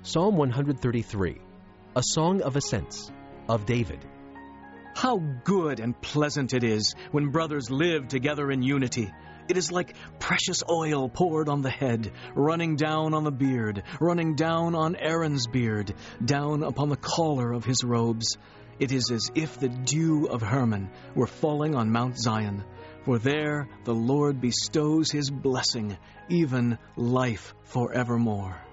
Psalm 133, a song of ascents, of David. How good and pleasant it is when brothers live together in unity. It is like precious oil poured on the head, running down on the beard, running down on Aaron's beard, down upon the collar of his robes. It is as if the dew of Hermon were falling on Mount Zion, for there the Lord bestows his blessing, even life forevermore.